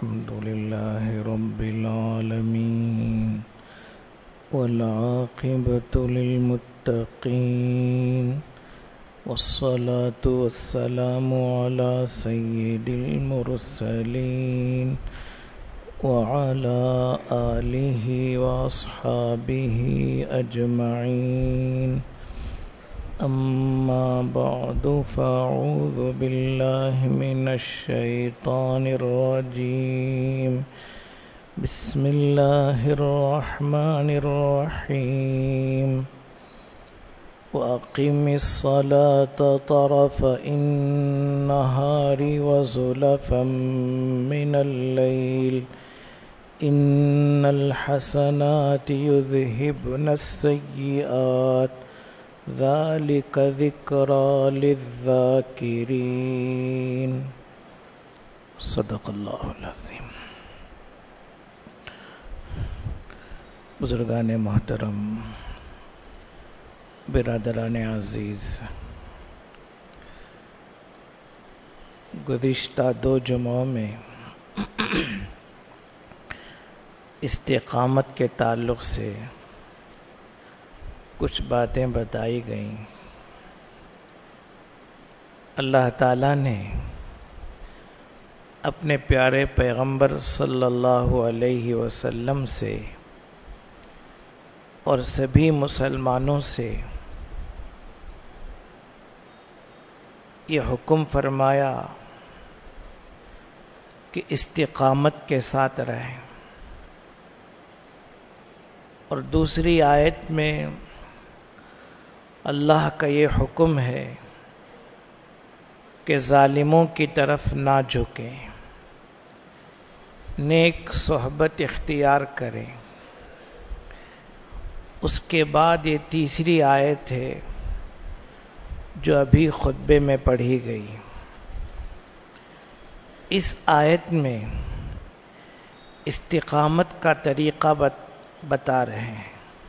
الحمد لله رب العالمين والعاقبة للمتقين والصلاة والسلام على سيد المرسلين وعلى آله وأصحابه أجمعين أما بعد فأعوذ بالله من الشيطان الرجيم بسم الله الرحمن الرحيم وأقم الصلاة طرفي النهار وزلفا من الليل إن الحسنات يذهبن السيئات ذلك ذكرى للذاكرين صدق اللہ العظیم۔ بزرگان محترم، برادران عزیز، گزشتہ 2 جمعوں میں استقامت کے تعلق سے کچھ باتیں بتائی گئیں۔ اللہ تعالیٰ نے اپنے پیارے پیغمبر صلی اللہ علیہ وسلم سے اور سبھی مسلمانوں سے یہ حکم فرمایا کہ استقامت کے ساتھ رہیں، اور دوسری آیت میں اللہ کا یہ حکم ہے کہ ظالموں کی طرف نہ جھکیں، نیک صحبت اختیار کریں۔ اس کے بعد یہ تیسری آیت ہے جو ابھی خطبے میں پڑھی گئی۔ اس آیت میں استقامت کا طریقہ بتا رہے ہیں،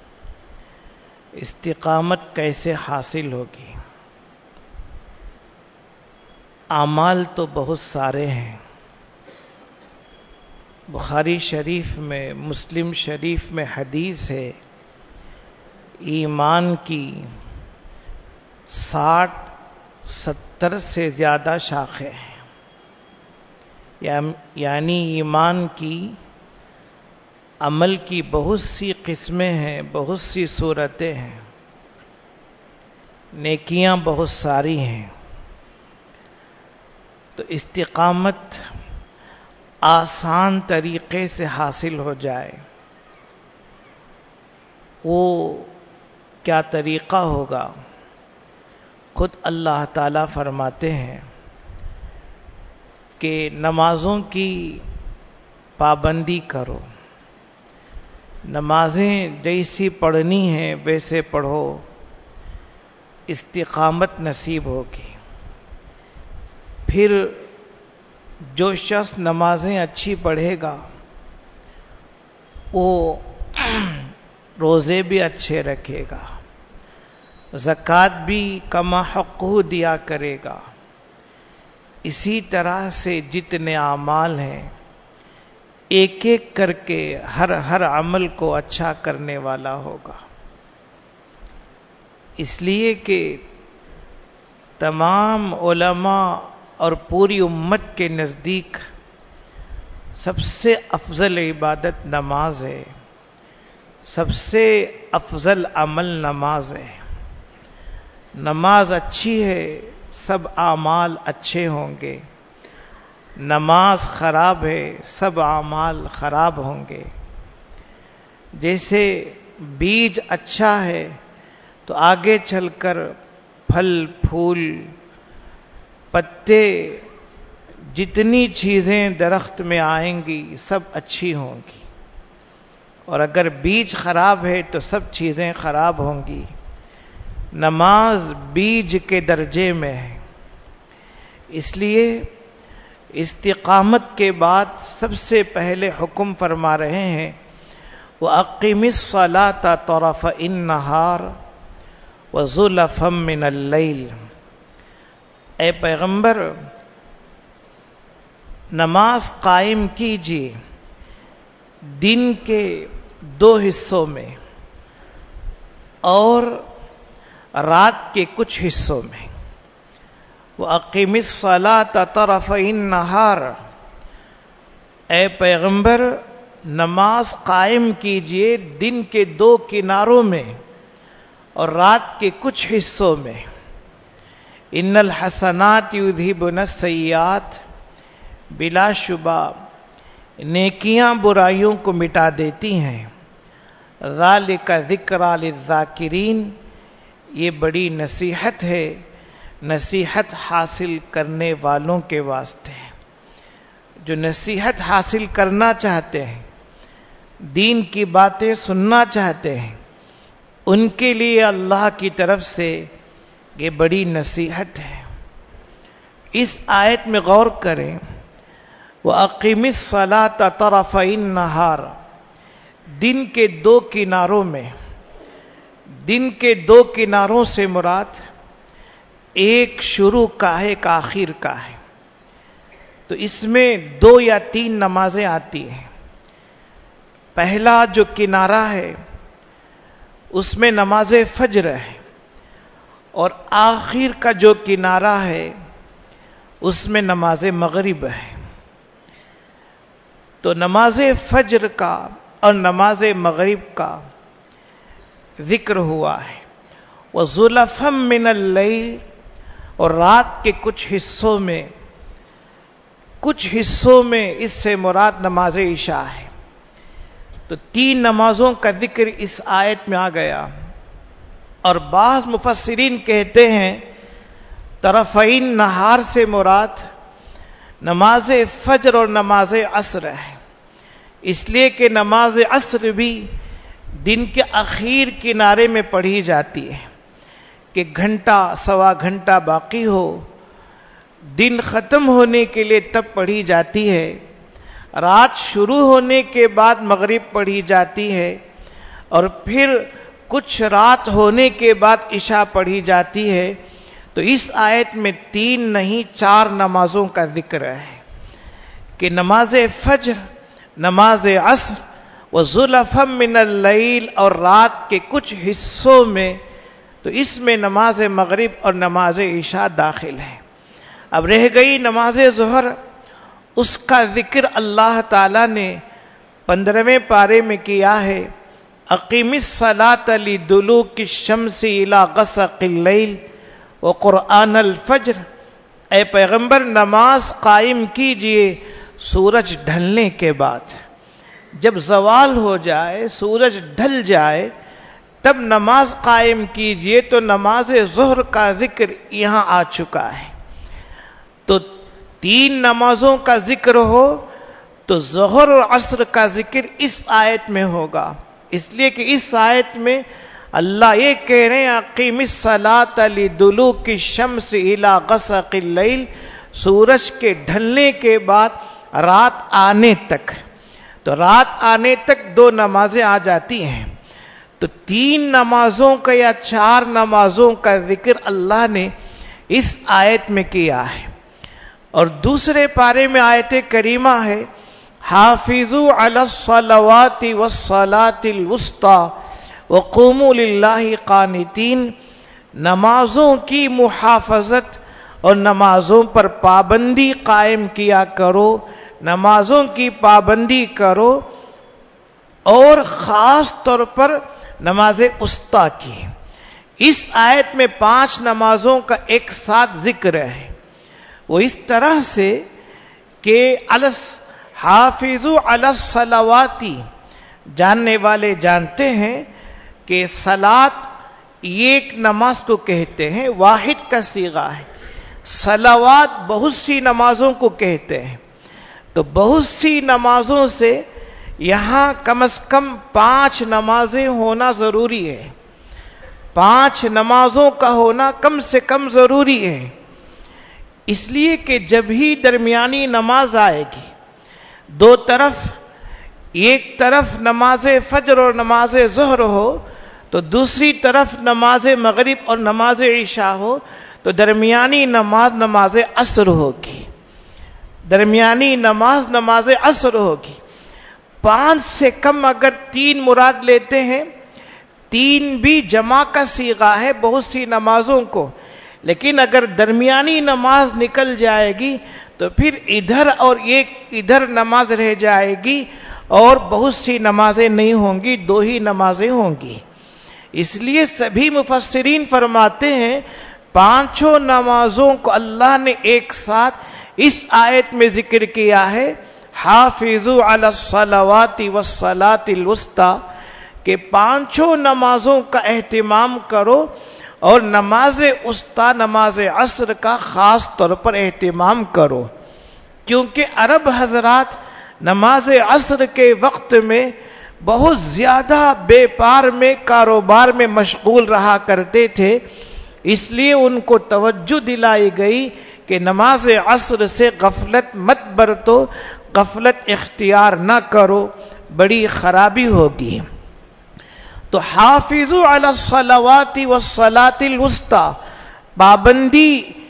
استقامت کیسے حاصل ہوگی۔ اعمال تو بہت سارے ہیں، بخاری شریف میں، مسلم شریف میں حدیث ہے، ایمان کی 60-70 سے زیادہ شاخیں ہیں، یعنی ایمان کی عمل کی بہت سی قسمیں ہیں، بہت سی صورتیں ہیں، نیکیاں بہت ساری ہیں۔ تو استقامت آسان طریقے سے حاصل ہو جائے، وہ کیا طریقہ ہوگا؟ خود اللہ تعالیٰ فرماتے ہیں کہ نمازوں کی پابندی کرو، نمازیں جیسی پڑھنی ہیں ویسے پڑھو، استقامت نصیب ہوگی۔ پھر جو شخص نمازیں اچھی پڑھے گا وہ روزے بھی اچھے رکھے گا، زکوٰۃ بھی کما حقہ دیا کرے گا۔ اسی طرح سے جتنے اعمال ہیں ایک ایک کر کے ہر عمل کو اچھا کرنے والا ہوگا۔ اس لیے کہ تمام علماء اور پوری امت کے نزدیک سب سے افضل عبادت نماز ہے، سب سے افضل عمل نماز ہے۔ نماز اچھی ہے، سب اعمال اچھے ہوں گے، نماز خراب ہے، سب اعمال خراب ہوں گے۔ جیسے بیج اچھا ہے تو آگے چل کر پھل پھول پتے جتنی چیزیں درخت میں آئیں گی سب اچھی ہوں گی، اور اگر بیج خراب ہے تو سب چیزیں خراب ہوں گی۔ نماز بیج کے درجے میں ہے، اس لیے استقامت کے بعد سب سے پہلے حکم فرما رہے ہیں وَأَقِمِ الصَّلَاةَ طَرَفَيِ النَّهَارِ وَزُلَفًا مِّنَ اللَّيْلِ۔ اے پیغمبر، نماز قائم کیجیے دن کے 2 حصوں میں اور رات کے کچھ حصوں میں. وَأَقِمِ الصَّلَاةَ طَرَفَيِ النَّهَارِ، اے پیغمبر نماز قائم کیجئے دن کے 2 کناروں میں اور رات کے کچھ حصوں میں. ان الحسنات یذہبن السیئات، بلا شبہ نیکیاں برائیوں کو مٹا دیتی ہیں. ذالک ذکریٰ للذاکرین، یہ بڑی نصیحت ہے نصیحت حاصل کرنے والوں کے واسطے. جو نصیحت حاصل کرنا چاہتے ہیں، دین کی باتیں سننا چاہتے ہیں، ان کے لیے اللہ کی طرف سے یہ بڑی نصیحت ہے. اس آیت میں غور کریں. وَأَقِمِ الصَّلَاةَ طَرَفَيِ النَّهَارِ، دن کے 2 کناروں میں. دن کے 2 کناروں سے مراد ایک شروع کا ہے ایک آخر کا ہے. تو اس میں 2 یا 3 نمازیں آتی ہیں. پہلا جو کنارہ ہے اس میں نماز فجر ہے، اور آخر کا جو کنارہ ہے اس میں نماز مغرب ہے. تو نماز فجر کا اور نماز مغرب کا ذکر ہوا ہے. وَزُلَفًا مِّنَ اللَّيْلِ، اور رات کے کچھ حصوں میں اس سے مراد نماز عشاء ہے. تو 3 نمازوں کا ذکر اس آیت میں آ گیا. اور بعض مفسرین کہتے ہیں طرفین نہار سے مراد نماز فجر اور نماز عصر ہے، اس لیے کہ نماز عصر بھی دن کے اخیر کنارے میں پڑھی جاتی ہے کہ گھنٹہ سوا گھنٹہ باقی ہو، دن ختم ہونے کے لیے تب پڑھی جاتی ہے. رات شروع ہونے کے بعد مغرب پڑھی جاتی ہے، اور پھر کچھ رات ہونے کے بعد عشاء پڑھی جاتی ہے. تو اس آیت میں 3 نہیں 4 نمازوں کا ذکر ہے کہ نماز فجر، نماز عصر، وَزُلَفًا مِّنَ اللَّيْلِ، اور رات کے کچھ حصوں میں. تو اس میں نماز مغرب اور نماز عشاء داخل ہے. اب رہ گئی نماز ظہر. اس کا ذکر اللہ تعالی نے 15ویں پارے میں کیا ہے. اقیم الصلاۃ لدلوک الشمس الی غسق اللیل وقرآن الفجر، اے پیغمبر نماز قائم کیجئے سورج ڈھلنے کے بعد. جب زوال ہو جائے، سورج ڈھل جائے، تب نماز قائم کیجئے. تو نماز ظہر کا ذکر یہاں آ چکا ہے. تو 3 نمازوں کا ذکر ہو تو ظہر اور عصر کا ذکر اس آیت میں ہوگا، اس لیے کہ اس آیت میں اللہ یہ کہہ رہے ہیں اقیم الصلاۃ لدلوک الشمس الی غسق اللیل، سورج کے ڈھلنے کے بعد رات آنے تک. تو رات آنے تک 2 نمازیں آ جاتی ہیں. تو 3 نمازوں کا یا 4 نمازوں کا ذکر اللہ نے اس آیت میں کیا ہے. اور دوسرے پارے میں آیت کریمہ ہے حافظوا علی الصلوات والصلاۃ الوسطی وقوموا للہ قانتین، نمازوں کی محافظت اور نمازوں پر پابندی قائم کیا کرو، نمازوں کی پابندی کرو، اور خاص طور پر نماز وسطی کی. اس آیت میں 5 نمازوں کا ایک ساتھ ذکر ہے. وہ اس طرح سے کہ حافظوا علی الصلوات، جاننے والے جانتے ہیں کہ صلات ایک نماز کو کہتے ہیں، واحد کا صیغہ ہے. صلوات بہت سی نمازوں کو کہتے ہیں. تو بہت سی نمازوں سے یہاں کم از کم 5 نمازیں ہونا ضروری ہے. 5 نمازوں کا ہونا کم سے کم ضروری ہے، اس لیے کہ جب ہی درمیانی نماز آئے گی، 2 طرف، ایک طرف نماز فجر اور نماز ظہر ہو تو دوسری طرف نماز مغرب اور نماز عشاء ہو، تو درمیانی نماز نماز عصر ہوگی. درمیانی نماز نماز عصر ہوگی. 5 سے کم اگر 3 مراد لیتے ہیں، 3 بھی جمع کا صیغہ ہے بہت سی نمازوں کو، لیکن اگر درمیانی نماز نکل جائے گی تو پھر ادھر اور ایک ادھر نماز رہ جائے گی اور بہت سی نمازیں نہیں ہوں گی، 2 ہی نمازیں ہوں گی. اس لیے سبھی مفسرین فرماتے ہیں 5 نمازوں کو اللہ نے ایک ساتھ اس آیت میں ذکر کیا ہے، حافظوا علی الصلوات والصلاۃ الوسطی، کہ 5 نمازوں کا اہتمام کرو اور نماز وسطی نماز عصر کا خاص طور پر اہتمام کرو. کیونکہ عرب حضرات نماز عصر کے وقت میں بہت زیادہ بیپار میں کاروبار میں مشغول رہا کرتے تھے، اس لیے ان کو توجہ دلائی گئی کہ نماز عصر سے غفلت مت برتو، غفلت اختیار نہ کرو، بڑی خرابی ہوگی. تو حافظوا علی الصلوات والصلاۃ الوسطی، پابندی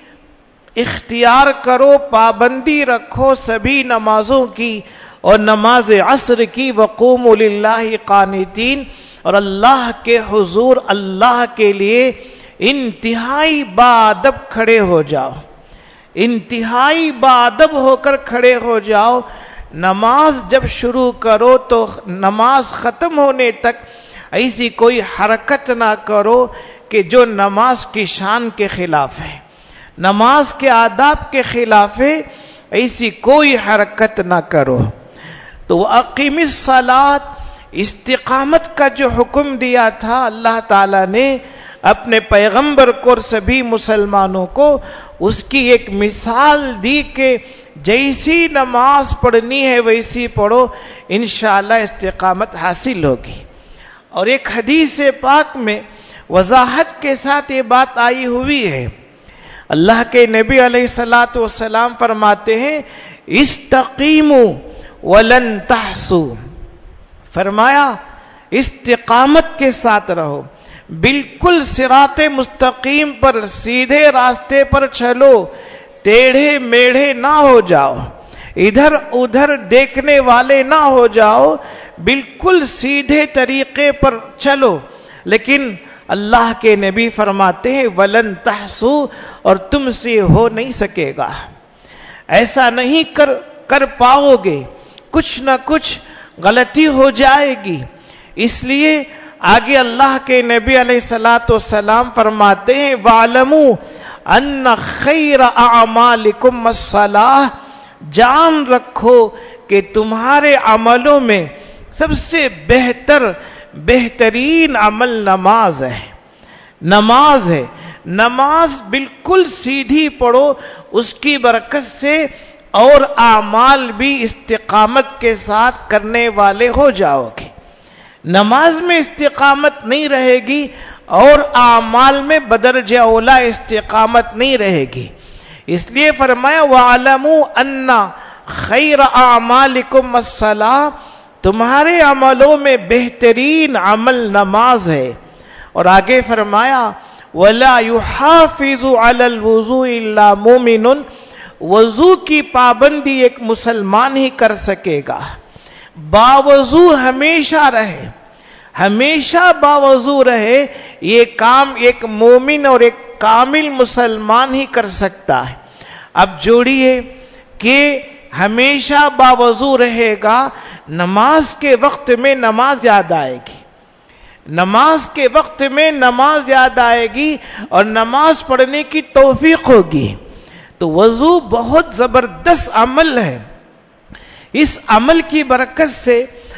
اختیار کرو، پابندی رکھو سبھی نمازوں کی اور نماز عصر کی. وقوموا للہ قانتین، اور اللہ کے حضور اللہ کے لیے انتہائی باادب کھڑے ہو جاؤ، انتہائی باادب ہو کر کھڑے ہو جاؤ. نماز جب شروع کرو تو نماز ختم ہونے تک ایسی کوئی حرکت نہ کرو کہ جو نماز کی شان کے خلاف ہے، نماز کے آداب کے خلاف ہے، ایسی کوئی حرکت نہ کرو. تو اقیم الصلاۃ، استقامت کا جو حکم دیا تھا اللہ تعالی نے اپنے پیغمبر کو اور سبھی مسلمانوں کو، اس کی ایک مثال دی کہ جیسی نماز پڑھنی ہے ویسی پڑھو، انشاءاللہ استقامت حاصل ہوگی. اور ایک حدیث پاک میں وضاحت کے ساتھ یہ بات آئی ہوئی ہے. اللہ کے نبی علیہ الصلوۃ والسلام فرماتے ہیں استقیموا ولن تحصوا، فرمایا استقامت کے ساتھ رہو، بالکل صراط مستقیم پر، سیدھے راستے پر چلو، ٹیڑھے میڑھے نہ ہو جاؤ، ادھر ادھر دیکھنے والے نہ ہو جاؤ، بالکل سیدھے طریقے پر چلو. لیکن اللہ کے نبی فرماتے ہیں ولن تحصوا، اور تم سے ہو نہیں سکے گا، ایسا نہیں کر پاؤ گے، کچھ نہ کچھ غلطی ہو جائے گی. اس لیے آگے اللہ کے نبی علیہ الصلوۃ والسلام فرماتے ہیں وَاعْلَمُوا أَنَّ خَيْرَ أَعْمَالِكُمْ الصَّلَاةُ، جان رکھو کہ تمہارے عملوں میں سب سے بہترین عمل نماز ہے. نماز ہے، نماز بالکل سیدھی پڑھو، اس کی برکت سے اور اعمال بھی استقامت کے ساتھ کرنے والے ہو جاؤ گے. نماز میں استقامت نہیں رہے گی اور اعمال میں بدرجہ اولا استقامت نہیں رہے گی. اس لیے فرمایا وَاعْلَمُوا أَنَّ خَيْرَ أَعْمَالِكُمْ الصَّلَاةُ، تمہارے عملوں میں بہترین عمل نماز ہے. اور آگے فرمایا وَلَا يُحَافِظُ عَلَى الْوُضُوءِ إِلَّا مُؤْمِنٌ، وضو کی پابندی ایک مسلمان ہی کر سکے گا. باوضو ہمیشہ رہے، ہمیشہ باوضو رہے، یہ کام ایک مومن اور ایک کامل مسلمان ہی کر سکتا ہے. اب جوڑیے کہ ہمیشہ باوضو رہے گا، نماز کے وقت میں نماز یاد آئے گی، نماز کے وقت میں نماز یاد آئے گی اور نماز پڑھنے کی توفیق ہوگی. تو وضو بہت زبردست عمل ہے. اس عمل کی برکت سے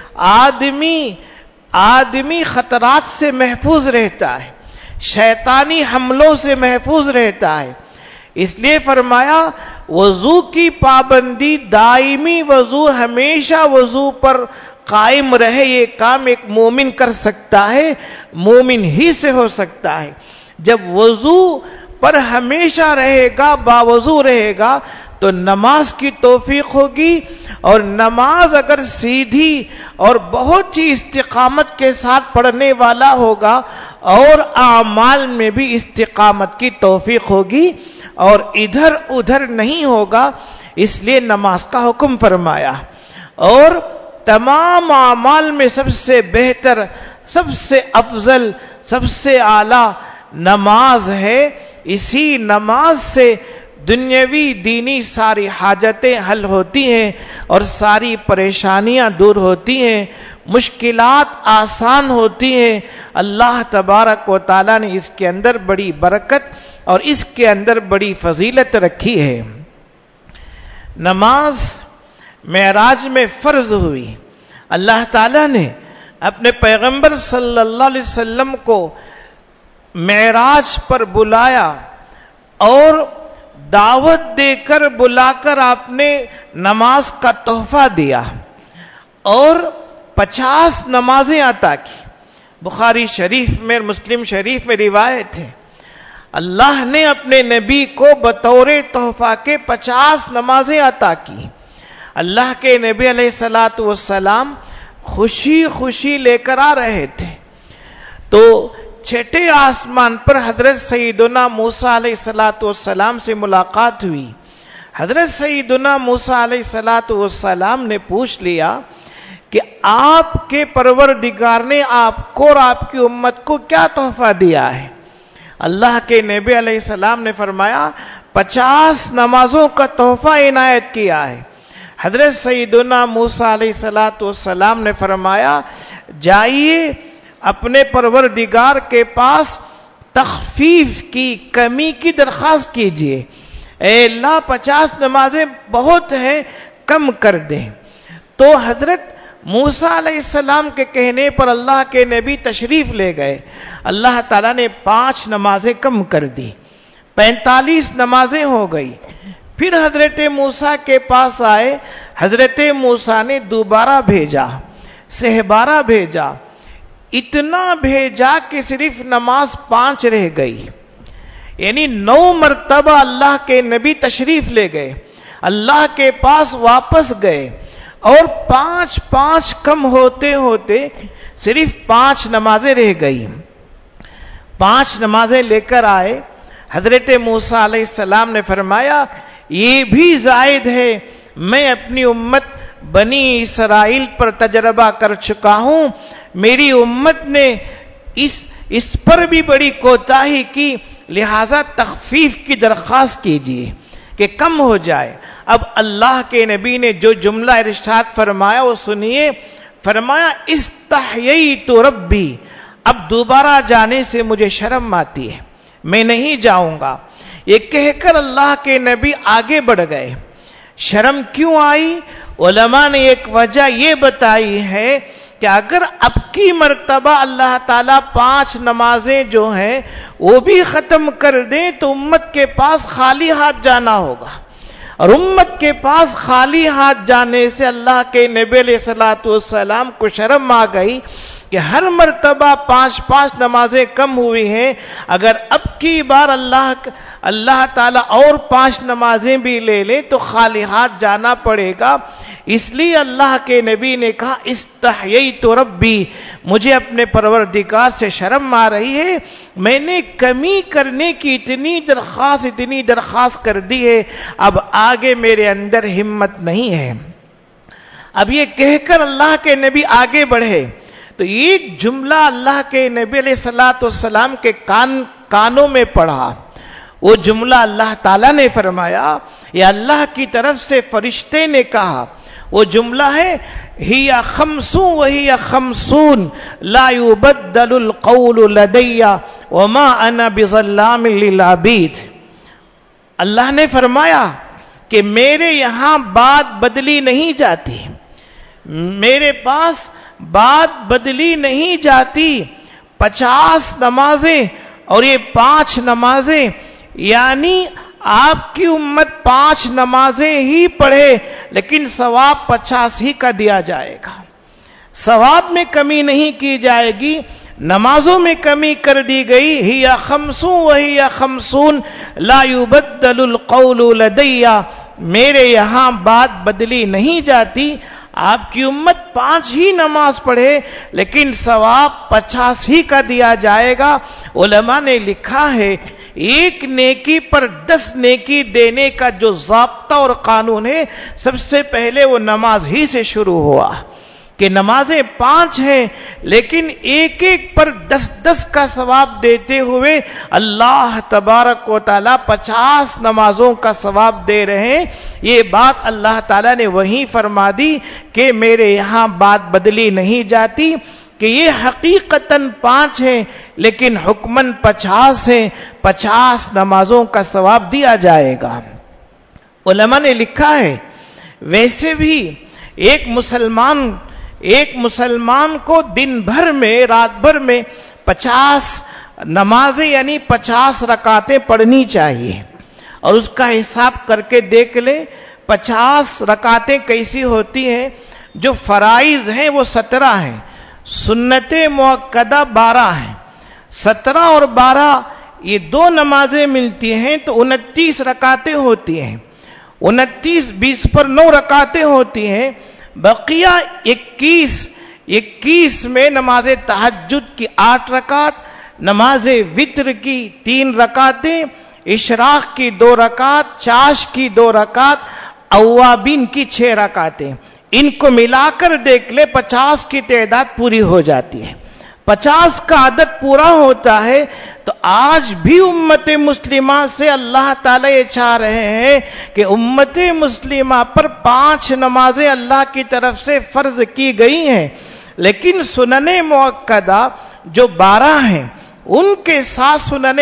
آدمی خطرات سے محفوظ رہتا ہے، شیطانی حملوں سے محفوظ رہتا ہے. اس لیے فرمایا وضو کی پابندی، دائمی وضو، ہمیشہ وضو پر قائم رہے، یہ کام ایک مومن کر سکتا ہے، مومن ہی سے ہو سکتا ہے. جب وضو پر ہمیشہ رہے گا، باوضو رہے گا، تو نماز کی توفیق ہوگی. اور نماز اگر سیدھی اور بہت ہی استقامت کے ساتھ پڑھنے والا ہوگا اور اعمال میں بھی استقامت کی توفیق ہوگی اور ادھر ادھر نہیں ہوگا. اس لیے نماز کا حکم فرمایا. اور تمام اعمال میں سب سے بہتر، سب سے افضل، سب سے اعلیٰ نماز ہے. اسی نماز سے دنیاوی دینی ساری حاجتیں حل ہوتی ہیں اور ساری پریشانیاں دور ہوتی ہیں، مشکلات آسان ہوتی ہیں. اللہ تبارک و تعالیٰ نے اس کے اندر بڑی برکت اور اس کے اندر بڑی فضیلت رکھی ہے. نماز معراج میں فرض ہوئی. اللہ تعالیٰ نے اپنے پیغمبر صلی اللہ علیہ وسلم کو معراج پر بلایا اور دعوت دے کر بلا کر آپ نے نماز کا تحفہ دیا اور 50 نمازیں عطا کی. بخاری شریف میں، مسلم شریف میں روایت ہے، اللہ نے اپنے نبی کو بطور تحفہ کے 50 نمازیں عطا کی. اللہ کے نبی علیہ الصلوۃ والسلام خوشی خوشی لے کر آ رہے تھے تو چھٹے آسمان پر حضرت سیدنا موسیٰ علیہ الصلوۃ والسلام سے ملاقات ہوئی. حضرت سیدنا موسیٰ علیہ الصلوۃ والسلام نے پوچھ لیا کہ آپ کے پروردگار نے آپ کو اور آپ کی امت کو کیا تحفہ دیا ہے؟ اللہ کے نبی علیہ السلام نے فرمایا 50 نمازوں کا تحفہ عنایت کیا ہے. حضرت سیدنا موسیٰ علیہ الصلوۃ والسلام نے فرمایا جائیے اپنے پروردگار کے پاس تخفیف کی، کمی کی درخواست کیجئے. اے اللہ 50 نمازیں بہت ہیں، کم کر دیں. تو حضرت موسیٰ علیہ السلام کے کہنے پر اللہ کے نبی تشریف لے گئے. اللہ تعالیٰ نے 5 نمازیں کم کر دی، 45 نمازیں ہو گئی. پھر حضرت موسیٰ کے پاس آئے. حضرت موسیٰ نے دوبارہ بھیجا، سہبارہ بھیجا، اتنا بھیجا کہ صرف نماز 5 رہ گئی. یعنی 9 مرتبہ اللہ کے نبی تشریف لے گئے، اللہ کے پاس واپس گئے اور 5 کم ہوتے ہوتے صرف 5 نمازیں رہ گئی. 5 نمازیں لے کر آئے. حضرت موسیٰ علیہ السلام نے فرمایا یہ بھی زائد ہے، میں اپنی امت بنی اسرائیل پر تجربہ کر چکا ہوں، میری امت نے اس پر بھی بڑی کوتاہی کی، لہذا تخفیف کی درخواست کیجیے کہ کم ہو جائے. اب اللہ کے نبی نے جو جملہ ارشاد فرمایا وہ سنیے. فرمایا استحییت ربی، اب دوبارہ جانے سے مجھے شرم آتی ہے، میں نہیں جاؤں گا. یہ کہہ کر اللہ کے نبی آگے بڑھ گئے. شرم کیوں آئی؟ علماء نے ایک وجہ یہ بتائی ہے کہ اگر اب کی مرتبہ اللہ تعالیٰ 5 نمازیں جو ہیں وہ بھی ختم کر دیں تو امت کے پاس خالی ہاتھ جانا ہوگا، اور امت کے پاس خالی ہاتھ جانے سے اللہ کے نبی علیہ الصلوۃ والسلام کو شرم آ گئی کہ ہر مرتبہ 5 نمازیں کم ہوئی ہیں، اگر اب کی بار اللہ تعالیٰ اور 5 نمازیں بھی لے لیں تو خالی ہاتھ جانا پڑے گا. اس لیے اللہ کے نبی نے کہا استحییت ربی، مجھے اپنے پروردگار سے شرم آ رہی ہے، میں نے کمی کرنے کی اتنی درخواست کر دی ہے، اب آگے میرے اندر ہمت نہیں ہے. اب یہ کہہ کر اللہ کے نبی آگے بڑھے تو ایک جملہ اللہ کے نبی علیہ الصلوۃ والسلام کے کانوں میں پڑا. وہ جملہ اللہ تعالیٰ نے فرمایا، یا اللہ کی طرف سے فرشتے نے کہا. وہ جملہ ہے ہی 50 وہی 50 لا يبدل القول لدي وما انا بظلام للعبید. اللہ نے فرمایا کہ میرے یہاں بات بدلی نہیں جاتی، میرے پاس بات بدلی نہیں جاتی. 50 نمازیں اور یہ 5 نمازیں، یعنی آپ کی امت 5 نمازیں ہی پڑھے لیکن ثواب 50 ہی کا دیا جائے گا. ثواب میں کمی نہیں کی جائے گی، نمازوں میں کمی کر دی گئی. ہی 50 وہی 50 لا يبدل القول لدي، میرے یہاں بات بدلی نہیں جاتی. آپ کی امت 5 ہی نماز پڑھے لیکن ثواب 50 ہی کا دیا جائے گا. علماء نے لکھا ہے ایک نیکی پر 10 نیکی دینے کا جو ضابطہ اور قانون ہے، سب سے پہلے وہ نماز ہی سے شروع ہوا کہ نمازیں 5 ہیں لیکن ایک ایک پر 10 کا ثواب دیتے ہوئے اللہ تبارک و تعالی 50 نمازوں کا ثواب دے رہے ہیں۔ یہ بات اللہ تعالی نے وہیں فرما دی کہ میرے یہاں بات بدلی نہیں جاتی کہ یہ حقیقتاً 5 ہیں لیکن حکماً 50 ہیں، 50 نمازوں کا ثواب دیا جائے گا۔ علماء نے لکھا ہے ویسے بھی ایک مسلمان کو دن بھر میں، رات بھر میں 50 نمازیں یعنی 50 رکعتیں پڑھنی چاہیے، اور اس کا حساب کر کے دیکھ لیں 50 رکعتیں کیسی ہوتی ہیں۔ جو فرائض ہیں وہ 17 ہیں، سنت مؤکدہ 12 ہیں، 17 اور 12 یہ 2 نمازیں ملتی ہیں تو 29 رکعتیں ہوتی ہیں، 29 20 پر 9 رکعتیں ہوتی ہیں، بقیہ 21 میں نماز تہجد کی 8 رکعت، نماز وتر کی 3 رکعتیں، اشراق کی 2 رکعت، چاش کی 2 رکعت، اوابین کی 6 رکعتیں، ان کو ملا کر دیکھ لے 50 کی تعداد پوری ہو جاتی ہے۔ 50 کا عدد پورا ہوتا ہے تو آج بھی امت مسلمہ سے اللہ تعالیٰ یہ چاہ رہے ہیں کہ امت مسلمہ پر 5 نمازیں اللہ کی طرف سے فرض کی گئی ہیں، لیکن سنن مؤکدہ جو 12 ہیں ان کے ساتھ سنن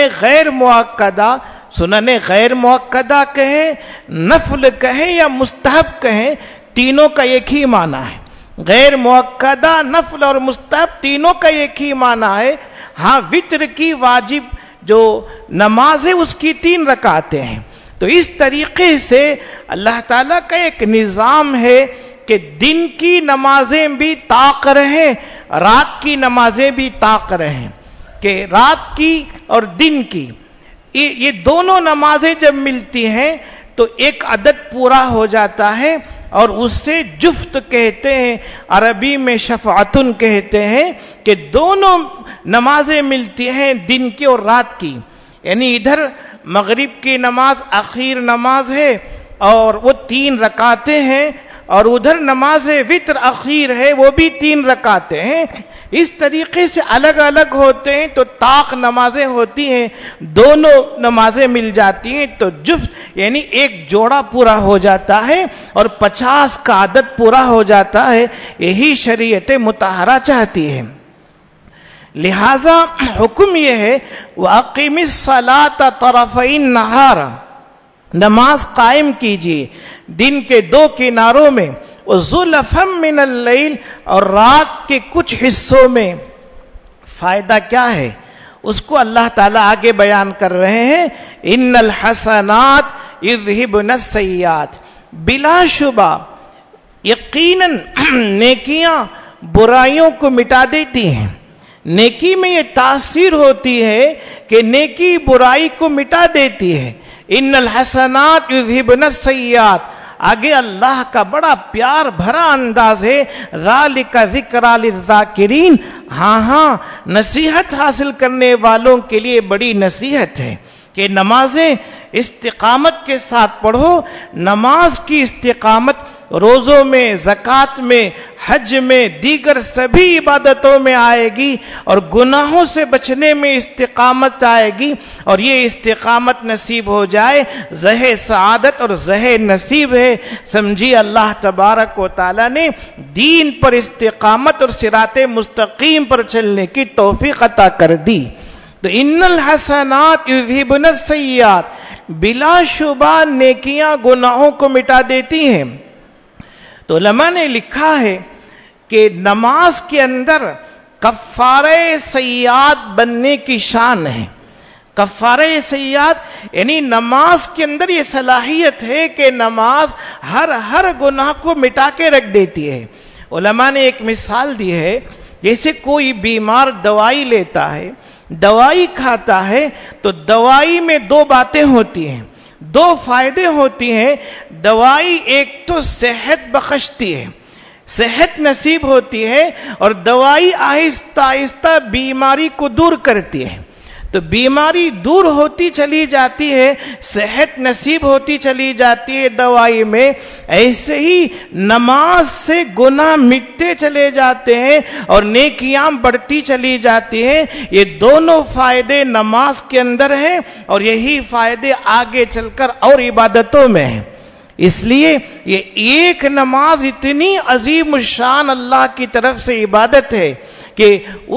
غیر مؤکدہ کہیں، نفل کہیں یا مستحب کہیں، تینوں کا ایک ہی معنی ہے۔ غیر مؤکدہ، نفل اور مستحب تینوں کا ایک ہی معنی ہے۔ ہاں وتر کی واجب جو نماز ہے اس کی 3 رکعتیں ہیں۔ تو اس طریقے سے اللہ تعالیٰ کا ایک نظام ہے کہ دن کی نمازیں بھی طاق رہیں، رات کی نمازیں بھی طاق رہیں، کہ رات کی اور دن کی یہ دونوں نمازیں جب ملتی ہیں تو ایک عدد پورا ہو جاتا ہے، اور اس سے جفت کہتے ہیں، عربی میں شفعتن کہتے ہیں کہ دونوں نمازیں ملتی ہیں دن کی اور رات کی، یعنی ادھر مغرب کی نماز اخیر نماز ہے اور وہ 3 رکعتیں ہیں، اور ادھر نماز وتر اخیر ہے وہ بھی 3 رکعتیں ہیں۔ اس طریقے سے الگ الگ ہوتے ہیں تو طاق نمازیں ہوتی ہیں، دونوں نمازیں مل جاتی ہیں تو جفت یعنی ایک جوڑا پورا ہو جاتا ہے اور 50 کا عدد پورا ہو جاتا ہے۔ یہی شریعت مطہرہ چاہتی ہے۔ لہذا حکم یہ ہے وَأَقِمِ الصَّلَاةَ طَرَفَيِ النَّهَارِ، نماز قائم کیجیے دن کے 2 کناروں میں، وَزُلَفًا مِّنَ اللَّيْلِ، اور رات کے کچھ حصوں میں۔ فائدہ کیا ہے اس کو اللہ تعالیٰ آگے بیان کر رہے ہیں، ان الحسنات یذہبن السیئات، بلا شبہ یقیناً نیکیاں برائیوں کو مٹا دیتی ہیں۔ نیکی میں یہ تاثیر ہوتی ہے کہ نیکی برائی کو مٹا دیتی ہے۔ ان الحسنات یذہبن السیئات، آگے اللہ کا بڑا پیار بھرا انداز ہے، ذالک ذکریٰ للذاکرین، ہاں نصیحت حاصل کرنے والوں کے لیے بڑی نصیحت ہے کہ نمازیں استقامت کے ساتھ پڑھو۔ نماز کی استقامت روزوں میں، زکوٰۃ میں، حج میں، دیگر سبھی عبادتوں میں آئے گی، اور گناہوں سے بچنے میں استقامت آئے گی، اور یہ استقامت نصیب ہو جائے زہ سعادت اور زہ نصیب ہے۔ سمجھی اللہ تبارک و تعالی نے دین پر استقامت اور صراط مستقیم پر چلنے کی توفیق عطا کر دی۔ تو ان الحسنات یذہبن السیئات، بلا شبہ نیکیاں گناہوں کو مٹا دیتی ہیں۔ تو علماء نے لکھا ہے کہ نماز کے اندر کفارہ سیئات بننے کی شان ہے۔ کفارہ سیئات یعنی نماز کے اندر یہ صلاحیت ہے کہ نماز ہر گناہ کو مٹا کے رکھ دیتی ہے۔ علماء نے ایک مثال دی ہے، جیسے کوئی بیمار دوائی لیتا ہے، دوائی کھاتا ہے تو دوائی میں 2 باتیں ہوتی ہیں، 2 فائدے ہوتی ہیں۔ دوائی ایک تو صحت بخشتی ہے، صحت نصیب ہوتی ہے، اور دوائی آہستہ آہستہ بیماری کو دور کرتی ہے۔ تو بیماری دور ہوتی چلی جاتی ہے، صحت نصیب ہوتی چلی جاتی ہے دوائی میں، ایسے ہی نماز سے گناہ مٹتے چلے جاتے ہیں اور نیکیاں بڑھتی چلی جاتی ہیں۔ یہ دونوں فائدے نماز کے اندر ہیں اور یہی فائدے آگے چل کر اور عبادتوں میں ہیں۔ اس لیے یہ ایک نماز اتنی عظیم الشان اللہ کی طرف سے عبادت ہے کہ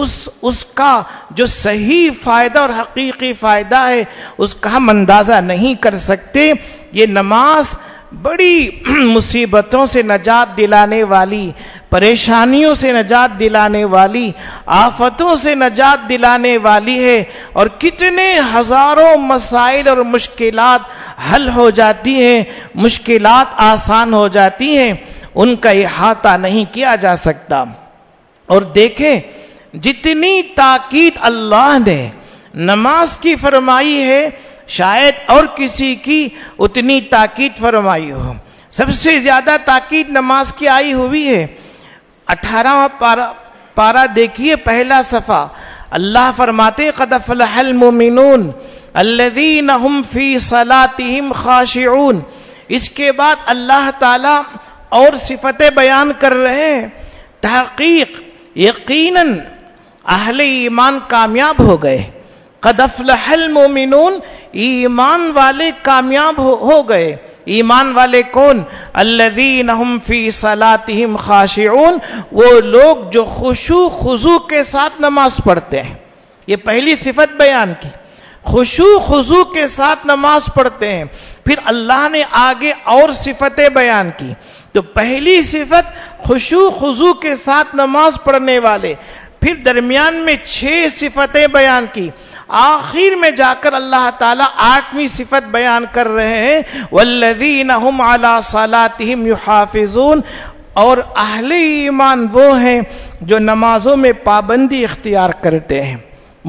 اس کا جو صحیح فائدہ اور حقیقی فائدہ ہے اس کا ہم اندازہ نہیں کر سکتے۔ یہ نماز بڑی مصیبتوں سے نجات دلانے والی، پریشانیوں سے نجات دلانے والی، آفتوں سے نجات دلانے والی ہے، اور کتنے ہزاروں مسائل اور مشکلات حل ہو جاتی ہیں، مشکلات آسان ہو جاتی ہیں، ان کا احاطہ نہیں کیا جا سکتا۔ اور دیکھیں جتنی تاکید اللہ نے نماز کی فرمائی ہے شاید اور کسی کی اتنی تاکید فرمائی ہو۔ سب سے زیادہ تاکید نماز کی آئی ہوئی ہے۔ 18واں پارہ دیکھیے، پہلا صفحہ، اللہ فرماتے قد افلح المؤمنون الذین هم فی صلاتهم خاشعون۔ اس کے بعد اللہ تعالی اور صفتیں بیان کر رہے ہیں۔ تحقیق یقیناً اہل ایمان کامیاب ہو گئے۔ قد افلح المؤمنون، ایمان والے کامیاب ہو گئے۔ ایمان والے کون؟ الذین هم فی صلاتهم خاشعون، وہ لوگ جو خشوع خضوع کے ساتھ نماز پڑھتے ہیں۔ یہ پہلی صفت بیان کی، خشوع خضوع کے ساتھ نماز پڑھتے ہیں۔ پھر اللہ نے آگے اور صفتیں بیان کی۔ تو پہلی صفت خشوع خضوع کے ساتھ نماز پڑھنے والے، پھر درمیان میں 6 صفتیں بیان کی، آخر میں جا کر اللہ تعالیٰ 8ویں صفت بیان کر رہے ہیں والذین هم علی صلاتهم یحافظون، اور اہل ایمان وہ ہیں جو نمازوں میں پابندی اختیار کرتے ہیں،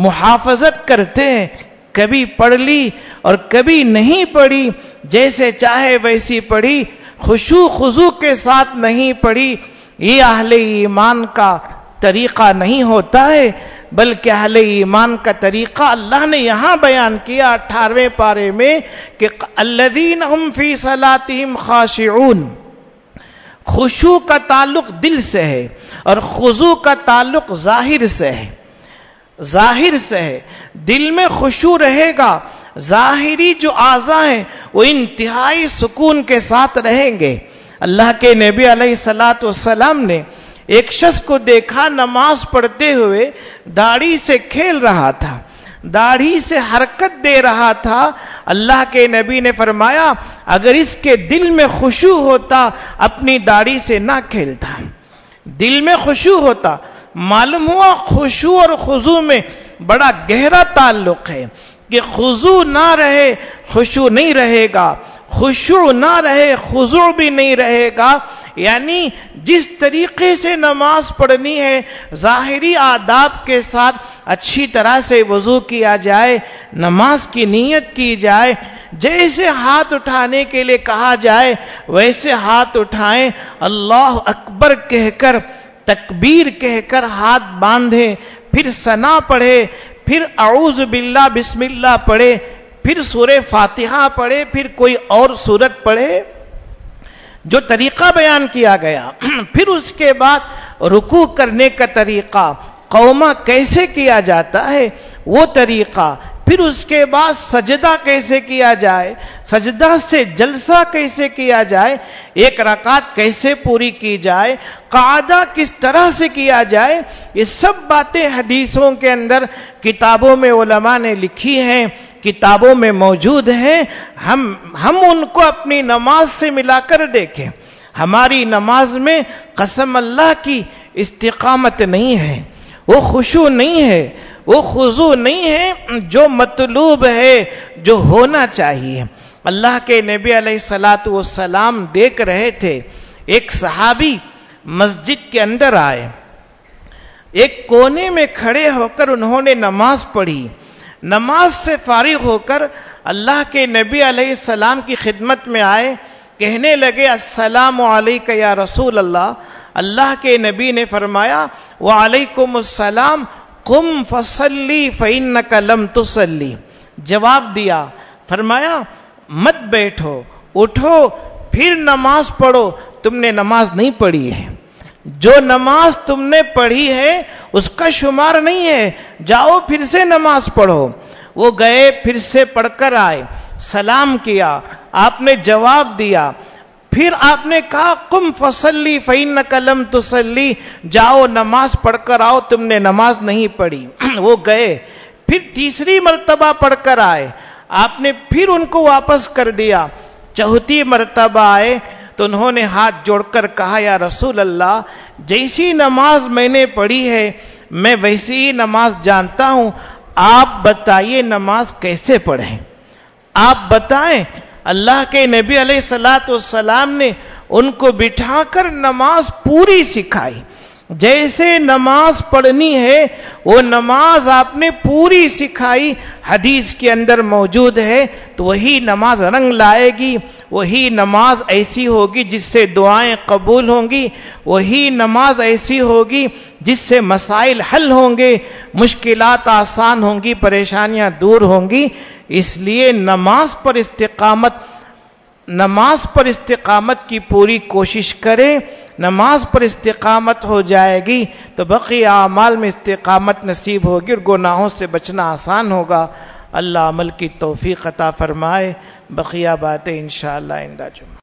محافظت کرتے ہیں، کبھی پڑھ لی اور کبھی نہیں پڑھی، جیسے چاہے ویسی پڑھی، خشوع خضوع کے ساتھ نہیں پڑھی۔ یہ اہل ایمان کا طریقہ نہیں ہوتا ہے، بلکہ اہل ایمان کا طریقہ اللہ نے یہاں بیان کیا 18ویں پارے میں کہ الذین هم فی صلاتهم خاشعون۔ خشوع کا تعلق دل سے ہے اور خضوع کا تعلق ظاہر سے ہے، ظاہر سے ہے۔ دل میں خشوع رہے گا، ظاہری جو اعضاء ہیں وہ انتہائی سکون کے ساتھ رہیں گے۔ اللہ کے نبی علیہ الصلوۃ والسلام نے ایک شخص کو دیکھا نماز پڑھتے ہوئے داڑھی سے کھیل رہا تھا، داڑھی سے حرکت دے رہا تھا۔ اللہ کے نبی نے فرمایا اگر اس کے دل میں خشوع ہوتا اپنی داڑھی سے نہ کھیلتا۔ دل میں خشوع ہوتا، معلوم ہوا خشوع اور خضوع میں بڑا گہرا تعلق ہے کہ خضوع نہ رہے خشوع نہیں رہے گا، خشوع نہ رہے خضوع بھی نہیں رہے گا۔ یعنی جس طریقے سے نماز پڑھنی ہے ظاہری آداب کے ساتھ اچھی طرح سے وضو کیا جائے، نماز کی نیت کی جائے، جیسے ہاتھ اٹھانے کے لیے کہا جائے ویسے ہاتھ اٹھائیں، اللہ اکبر کہہ کر تکبیر کہہ کر ہاتھ باندھیں، پھر ثنا پڑھے، پھر اعوذ باللہ بسم اللہ پڑھے، پھر سورہ فاتحہ پڑھے، پھر کوئی اور سورت پڑھے جو طریقہ بیان کیا گیا۔ پھر اس کے بعد رکوع کرنے کا طریقہ، قومہ کیسے کیا جاتا ہے وہ طریقہ، پھر اس کے بعد سجدہ کیسے کیا جائے، سجدہ سے جلسہ کیسے کیا جائے، ایک رکعت کیسے پوری کی جائے، قعدہ کس طرح سے کیا جائے، یہ سب باتیں حدیثوں کے اندر کتابوں میں علماء نے لکھی ہیں، کتابوں میں موجود ہیں۔ ہم ان کو اپنی نماز سے ملا کر دیکھیں۔ ہماری نماز میں قسم اللہ کی استقامت نہیں ہے، وہ خشوع نہیں ہے، وہ خضوع نہیں ہے جو مطلوب ہے، جو ہونا چاہیے۔ اللہ کے نبی علیہ الصلوۃ والسلام دیکھ رہے تھے، ایک صحابی مسجد کے اندر آئے، ایک کونے میں کھڑے ہو کر انہوں نے نماز پڑھی۔ نماز سے فارغ ہو کر اللہ کے نبی علیہ السلام کی خدمت میں آئے، کہنے لگے السلام علیک یا رسول اللہ۔ اللہ کے نبی نے فرمایا وعلیکم السلام، قم فصلی فإنک لم تصلی. جواب دیا، فرمایا مت بیٹھو، اٹھو پھر نماز پڑھو، تم نے نماز نہیں پڑھی ہے. جو نماز تم نے پڑھی ہے اس کا شمار نہیں ہے، جاؤ پھر سے نماز پڑھو. وہ گئے، پھر سے پڑھ کر آئے، سلام کیا، آپ نے جواب دیا، پھر آپ نے کہا قم فصلی فإنک لم تصلی، جاؤ نماز پڑھ کر آؤ، تم نے نماز نہیں پڑھی. وہ گئے، پھر تیسری مرتبہ پڑھ کر آئے، آپ نے پھر ان کو واپس کر دیا. چوتھی مرتبہ آئے تو انہوں نے ہاتھ جوڑ کر کہا یا رسول اللہ، جیسی نماز میں نے پڑھی ہے میں ویسی ہی نماز جانتا ہوں، آپ بتائیے نماز کیسے پڑھیں، آپ بتائیں. اللہ کے نبی علیہ الصلوۃ والسلام نے ان کو بٹھا کر نماز پوری سکھائی. جیسے نماز پڑھنی ہے وہ نماز آپ نے پوری سکھائی، حدیث کے اندر موجود ہے. تو وہی نماز رنگ لائے گی، وہی نماز ایسی ہوگی جس سے دعائیں قبول ہوں گی، وہی نماز ایسی ہوگی جس سے مسائل حل ہوں گے، مشکلات آسان ہوں گی، پریشانیاں دور ہوں گی. اس لیے نماز پر استقامت کی پوری کوشش کریں. نماز پر استقامت ہو جائے گی تو بقیہ اعمال میں استقامت نصیب ہوگی اور گناہوں سے بچنا آسان ہوگا. اللہ عمل کی توفیق عطا فرمائے. بقیہ باتیں انشاءاللہ آئندہ جمعہ.